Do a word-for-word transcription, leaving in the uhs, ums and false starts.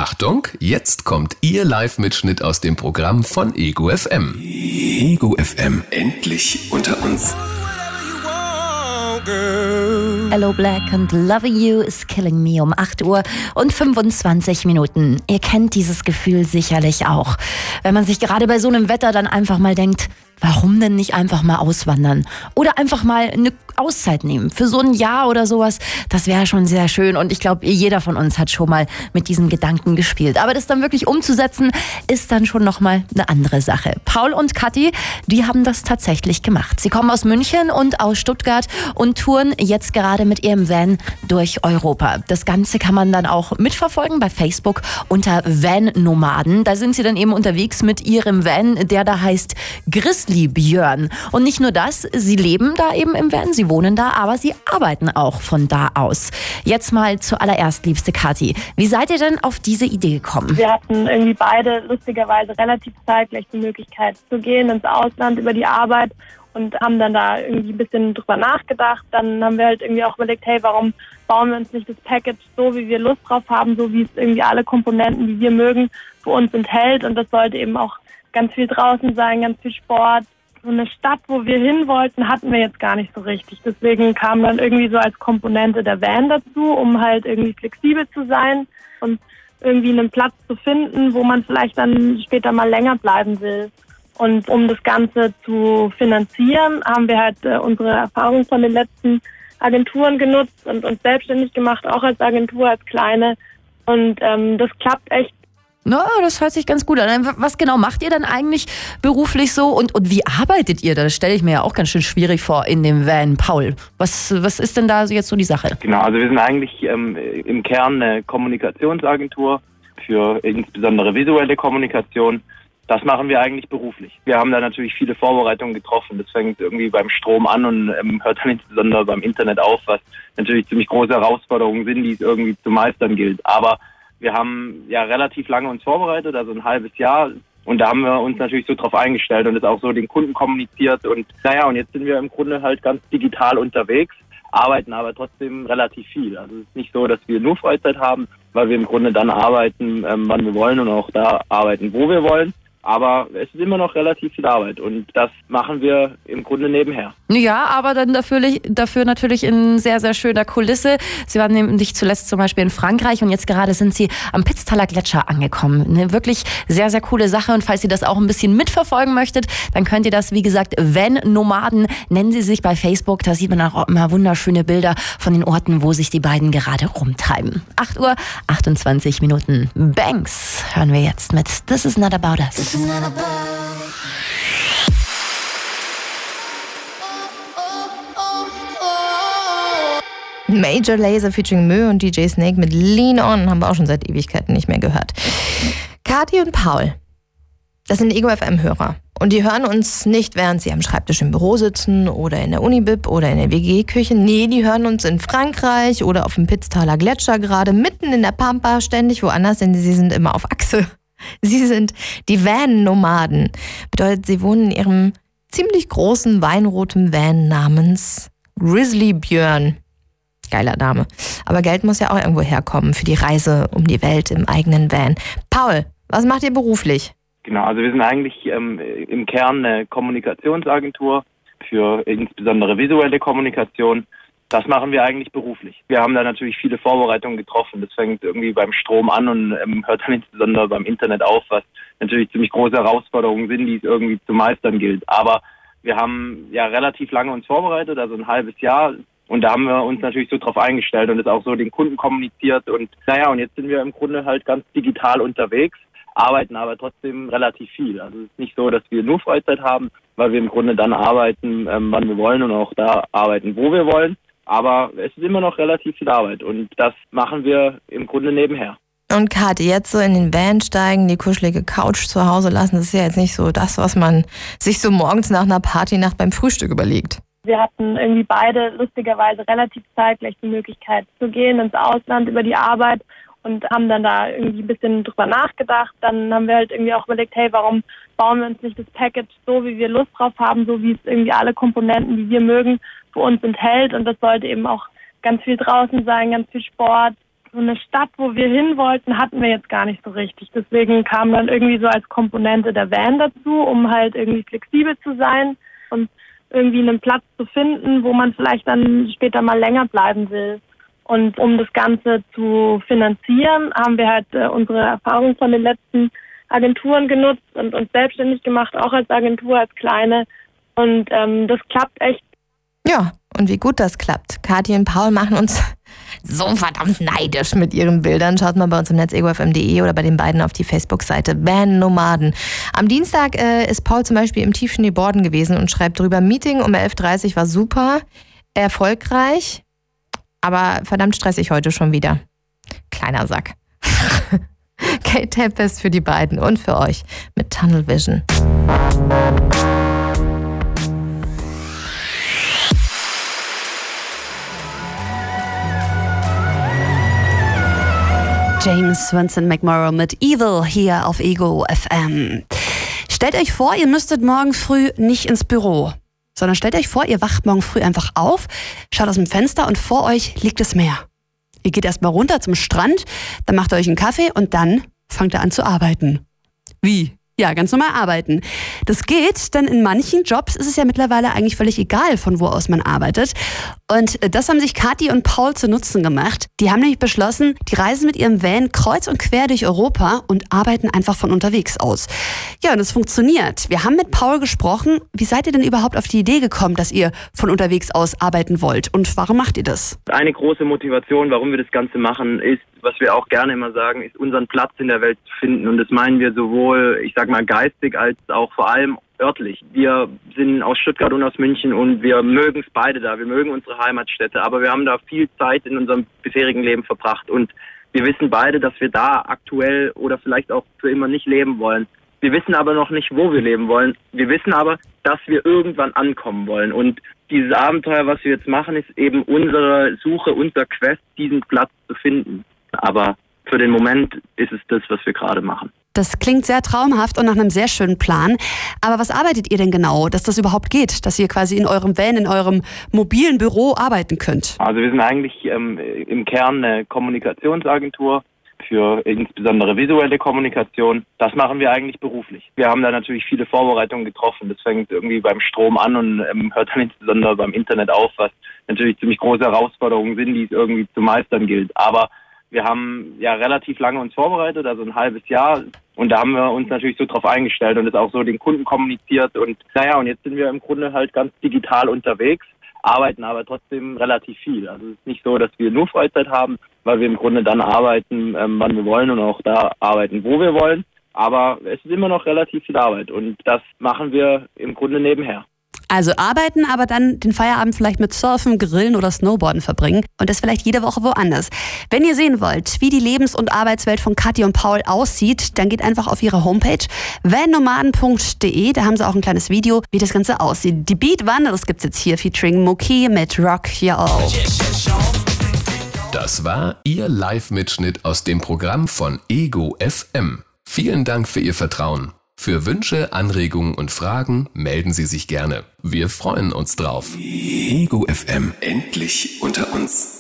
Achtung, jetzt kommt Ihr Live-Mitschnitt aus dem Programm von Ego F M. Ego F M, endlich unter uns. Hello Black and Loving You is Killing Me um acht Uhr und fünfundzwanzig Minuten. Ihr kennt dieses Gefühl sicherlich auch. Wenn man sich gerade bei so einem Wetter dann einfach mal denkt, warum denn nicht einfach mal auswandern? Oder einfach mal eine Auszeit nehmen für so ein Jahr oder sowas. Das wäre schon sehr schön und ich glaube, jeder von uns hat schon mal mit diesem Gedanken gespielt. Aber das dann wirklich umzusetzen, ist dann schon nochmal eine andere Sache. Paul und Kathi, die haben das tatsächlich gemacht. Sie kommen aus München und aus Stuttgart und touren jetzt gerade mit ihrem Van durch Europa. Das Ganze kann man dann auch mitverfolgen bei Facebook unter Van-Nomaden. Da sind sie dann eben unterwegs mit ihrem Van, der da heißt Grizzly Björn. Und nicht nur das, sie leben da eben im Van, sie wohnen da, aber sie arbeiten auch von da aus. Jetzt mal zuallererst, liebste Kathi, wie seid ihr denn auf diese Idee gekommen? Wir hatten irgendwie beide lustigerweise relativ zeitgleich die Möglichkeit zu gehen ins Ausland über die Arbeit und haben dann da irgendwie ein bisschen drüber nachgedacht. Dann haben wir halt irgendwie auch überlegt, hey, warum bauen wir uns nicht das Package so, wie wir Lust drauf haben, so wie es irgendwie alle Komponenten, die wir mögen, für uns enthält. Und das sollte eben auch ganz viel draußen sein, ganz viel Sport. So eine Stadt, wo wir hin wollten, hatten wir jetzt gar nicht so richtig. Deswegen kam dann irgendwie so als Komponente der Van dazu, um halt irgendwie flexibel zu sein und irgendwie einen Platz zu finden, wo man vielleicht dann später mal länger bleiben will. Und um das Ganze zu finanzieren, haben wir halt äh, unsere Erfahrung von den letzten Agenturen genutzt und uns selbstständig gemacht, auch als Agentur, als kleine. Und ähm, das klappt echt. Na, das hört sich ganz gut an. Was genau macht ihr dann eigentlich beruflich so und, und wie arbeitet ihr da? Das stelle ich mir ja auch ganz schön schwierig vor in dem Van. Paul, was, was ist denn da jetzt so die Sache? Genau, also wir sind eigentlich ähm, im Kern eine Kommunikationsagentur für insbesondere visuelle Kommunikation. Das machen wir eigentlich beruflich. Wir haben da natürlich viele Vorbereitungen getroffen. Das fängt irgendwie beim Strom an und ähm, hört dann insbesondere beim Internet auf, was natürlich ziemlich große Herausforderungen sind, die es irgendwie zu meistern gilt. Aber wir haben ja relativ lange uns vorbereitet, also ein halbes Jahr. Und da haben wir uns natürlich so drauf eingestellt und es auch so den Kunden kommuniziert. Und naja, und jetzt sind wir im Grunde halt ganz digital unterwegs, arbeiten aber trotzdem relativ viel. Also es ist nicht so, dass wir nur Freizeit haben, weil wir im Grunde dann arbeiten, ähm, wann wir wollen und auch da arbeiten, wo wir wollen. Aber es ist immer noch relativ viel Arbeit und das machen wir im Grunde nebenher. Ja, aber dann dafür, dafür natürlich in sehr, sehr schöner Kulisse. Sie waren nämlich zuletzt zum Beispiel in Frankreich und jetzt gerade sind Sie am Pitztaler Gletscher angekommen. Eine wirklich sehr, sehr coole Sache und falls ihr das auch ein bisschen mitverfolgen möchtet, dann könnt ihr das, wie gesagt, Van-Nomaden, nennen Sie sich bei Facebook. Da sieht man auch immer wunderschöne Bilder von den Orten, wo sich die beiden gerade rumtreiben. acht Uhr achtundzwanzig Minuten. Banks hören wir jetzt mit This Is Not About Us. Major Lazer featuring Mö und D J Snake mit Lean On haben wir auch schon seit Ewigkeiten nicht mehr gehört. Kathi und Paul, das sind Ego F M-Hörer. Und die hören uns nicht, während sie am Schreibtisch im Büro sitzen oder in der Unibib oder in der W G-Küche. Nee, die hören uns in Frankreich oder auf dem Pitztaler Gletscher gerade, mitten in der Pampa, ständig woanders, denn sie sind immer auf Achse. Sie sind die Van-Nomaden. Bedeutet, sie wohnen in ihrem ziemlich großen weinroten Van namens Grizzly Björn. Geiler Name. Aber Geld muss ja auch irgendwo herkommen für die Reise um die Welt im eigenen Van. Paul, was macht ihr beruflich? Genau, also wir sind eigentlich ähm, im Kern eine Kommunikationsagentur für insbesondere visuelle Kommunikation. Das machen wir eigentlich beruflich. Wir haben da natürlich viele Vorbereitungen getroffen. Das fängt irgendwie beim Strom an und ähm, hört dann insbesondere beim Internet auf, was natürlich ziemlich große Herausforderungen sind, die es irgendwie zu meistern gilt. Aber wir haben ja relativ lange uns vorbereitet, also ein halbes Jahr. Und da haben wir uns natürlich so drauf eingestellt und es auch so den Kunden kommuniziert. Und naja, und jetzt sind wir im Grunde halt ganz digital unterwegs, arbeiten aber trotzdem relativ viel. Also es ist nicht so, dass wir nur Freizeit haben, weil wir im Grunde dann arbeiten, ähm, wann wir wollen und auch da arbeiten, wo wir wollen. Aber es ist immer noch relativ viel Arbeit und das machen wir im Grunde nebenher. Und Kathi, jetzt so in den Van steigen, die kuschelige Couch zu Hause lassen, das ist ja jetzt nicht so das, was man sich so morgens nach einer Partynacht beim Frühstück überlegt. Wir hatten irgendwie beide lustigerweise relativ zeitgleich die Möglichkeit zu gehen ins Ausland über die Arbeit und haben dann da irgendwie ein bisschen drüber nachgedacht. Dann haben wir halt irgendwie auch überlegt, hey, warum bauen wir uns nicht das Package so, wie wir Lust drauf haben, so wie es irgendwie alle Komponenten, die wir mögen, für uns enthält. Und das sollte eben auch ganz viel draußen sein, ganz viel Sport, so eine Stadt, wo wir hin wollten, hatten wir jetzt gar nicht so richtig. Deswegen kam dann irgendwie so als Komponente der Van dazu, um halt irgendwie flexibel zu sein und irgendwie einen Platz zu finden, wo man vielleicht dann später mal länger bleiben will. Und um das Ganze zu finanzieren, haben wir halt äh, unsere Erfahrung von den letzten Agenturen genutzt und uns selbstständig gemacht, auch als Agentur, als kleine. Und ähm, das klappt echt. Ja, und wie gut das klappt. Kathi und Paul machen uns so verdammt neidisch mit ihren Bildern. Schaut mal bei uns im Netz ego f m punkt d e oder bei den beiden auf die Facebook-Seite Van Nomaden. Am Dienstag äh, ist Paul zum Beispiel im Tiefschneeborden gewesen und schreibt drüber, Meeting um elf Uhr dreißig war super, erfolgreich, aber verdammt stressig heute schon wieder. Kleiner Sack. Kate Tempest für die beiden und für euch mit Tunnel Vision. James Vincent McMorrow mit Evil hier auf Ego F M. Stellt euch vor, ihr müsstet morgen früh nicht ins Büro, sondern stellt euch vor, ihr wacht morgen früh einfach auf, schaut aus dem Fenster und vor euch liegt das Meer. Ihr geht erstmal runter zum Strand, dann macht ihr euch einen Kaffee und dann fangt ihr an zu arbeiten. Wie? Ja, ganz normal arbeiten. Das geht, denn in manchen Jobs ist es ja mittlerweile eigentlich völlig egal, von wo aus man arbeitet. Und das haben sich Kathi und Paul zu Nutzen gemacht. Die haben nämlich beschlossen, die reisen mit ihrem Van kreuz und quer durch Europa und arbeiten einfach von unterwegs aus. Ja, und es funktioniert. Wir haben mit Paul gesprochen. Wie seid ihr denn überhaupt auf die Idee gekommen, dass ihr von unterwegs aus arbeiten wollt? Und warum macht ihr das? Eine große Motivation, warum wir das Ganze machen, ist, was wir auch gerne immer sagen, ist unseren Platz in der Welt zu finden. Und das meinen wir sowohl, ich sag mal, geistig als auch vor allem örtlich. Wir sind aus Stuttgart und aus München und wir mögen es beide da. Wir mögen unsere Heimatstädte, aber wir haben da viel Zeit in unserem bisherigen Leben verbracht. Und wir wissen beide, dass wir da aktuell oder vielleicht auch für immer nicht leben wollen. Wir wissen aber noch nicht, wo wir leben wollen. Wir wissen aber, dass wir irgendwann ankommen wollen. Und dieses Abenteuer, was wir jetzt machen, ist eben unsere Suche, unser Quest, diesen Platz zu finden. Aber für den Moment ist es das, was wir gerade machen. Das klingt sehr traumhaft und nach einem sehr schönen Plan. Aber was arbeitet ihr denn genau, dass das überhaupt geht, dass ihr quasi in eurem Van, in eurem mobilen Büro arbeiten könnt? Also wir sind eigentlich ähm, im Kern eine Kommunikationsagentur für insbesondere visuelle Kommunikation. Das machen wir eigentlich beruflich. Wir haben da natürlich viele Vorbereitungen getroffen. Das fängt irgendwie beim Strom an und ähm, hört dann insbesondere beim Internet auf, was natürlich ziemlich große Herausforderungen sind, die es irgendwie zu meistern gilt. Aber wir haben ja relativ lange uns vorbereitet, also ein halbes Jahr. Und da haben wir uns natürlich so drauf eingestellt und das auch so den Kunden kommuniziert. Und naja, und jetzt sind wir im Grunde halt ganz digital unterwegs, arbeiten aber trotzdem relativ viel. Also es ist nicht so, dass wir nur Freizeit haben, weil wir im Grunde dann arbeiten, ähm, wann wir wollen und auch da arbeiten, wo wir wollen. Aber es ist immer noch relativ viel Arbeit und das machen wir im Grunde nebenher. Also arbeiten, aber dann den Feierabend vielleicht mit Surfen, Grillen oder Snowboarden verbringen und das vielleicht jede Woche woanders. Wenn ihr sehen wollt, wie die Lebens- und Arbeitswelt von Kathi und Paul aussieht, dann geht einfach auf ihre Homepage van nomaden punkt d e. Da haben sie auch ein kleines Video, wie das Ganze aussieht. Die Beat Wanne, das gibt's jetzt hier featuring Moki mit Rock Your All. Das war Ihr Live-Mitschnitt aus dem Programm von Ego F M. Vielen Dank für Ihr Vertrauen. Für Wünsche, Anregungen und Fragen melden Sie sich gerne. Wir freuen uns drauf. Ego F M, endlich unter uns.